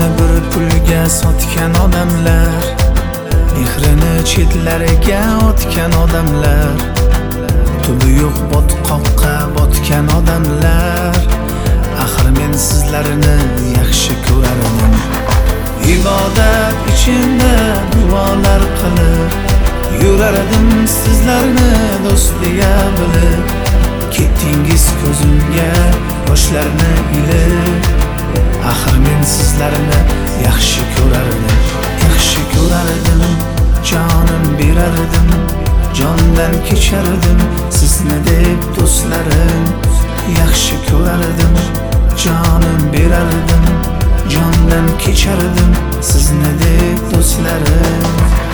Ko'ngilni bir pulga sotgan odamlar, mehrini chetlariga otgan odamlar, tubi yo'q botqoqqa botgan odamlar. Axir men sizlarni yaxshi ko'rardim. Ibodat ichimda duolar qilib yurardim, sizlarni do'st deya bilib. Ketdingiz ko'zimga yoshlarni ilib. Axir men sizlarni yaxshi ko'rardim, yaxshi ko'rardim. Jonim berardim, jondan kechardim sizni deb do'stlarim. Yaxshi ko'rardim, jonim berardim, jondan kechardim sizni deb do'stlarim.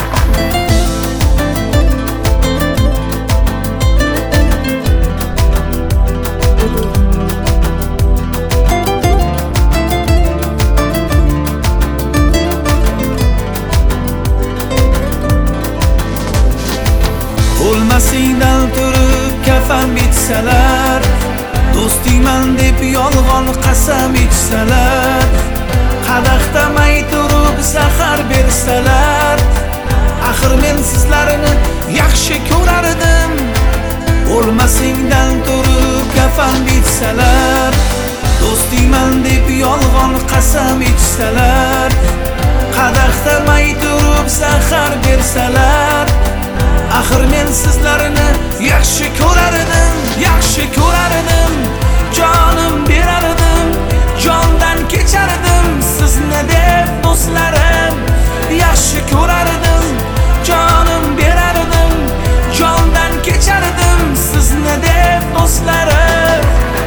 O'lmasingdan turib kafan bitsalar, do'stingman deb yolg'on qasam ichsalar, qadahtamay turib zahar bersalar, axir men sizlarni yaxshi ko'rardim. O'lmasingdan turib kafan bitsalar, do'stingman deb yolg'on qasam ichsalar, qadahtamay turib zahar bersalar, axir men sizlarni yaxshi ko'rardim, yaxshi ko'rardim. Jonim berardim, jondan kechardim sizni deb do'stlarim. Yaxshi ko'rardim, jonim berardim, jondan kechardim sizni deb do'stlarim.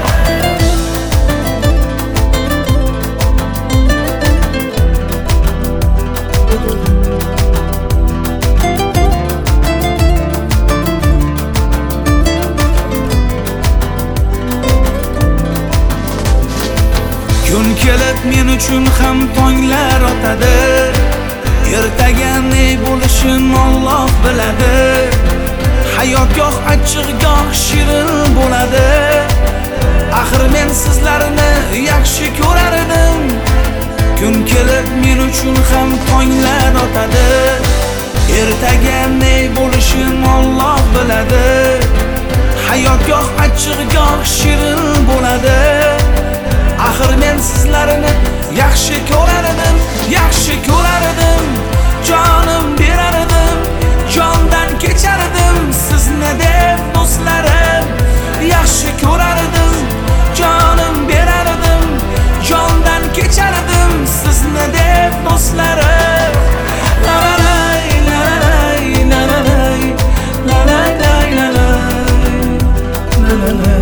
Kun kelib men uchun ham tonglar otadi, ertaga ne bo'lishini Alloh biladi. Hayot goh achchiq goh shirin bo'ladi. Axir men sizlarni yaxshi ko'rardim. Kun kelib men uchun ham tonglar otadi, ertaga ne bo'lishini Alloh biladi. Hayot goh achchiq goh shirin bo'ladi. Axir men sizlarni yaxshi ko'rardim, yaxshi ko'rardim. Jonim berardim, jondan kechardim sizni deb do'stlarim. Yaxshi ko'rardim, jonim berardim, jondan kechardim sizni deb do'stlarim. La la la la la la la la la la la la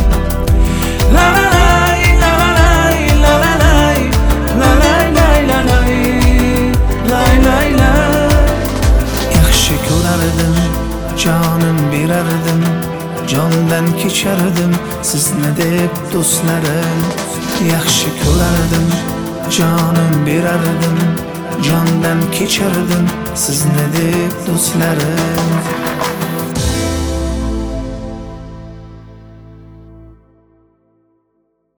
jonim berardim, jondan kechardim sizni deb do'stlarim. Yaxshi ko'rardim, jonim berardim, jondan kechardim sizni deb do'stlarim.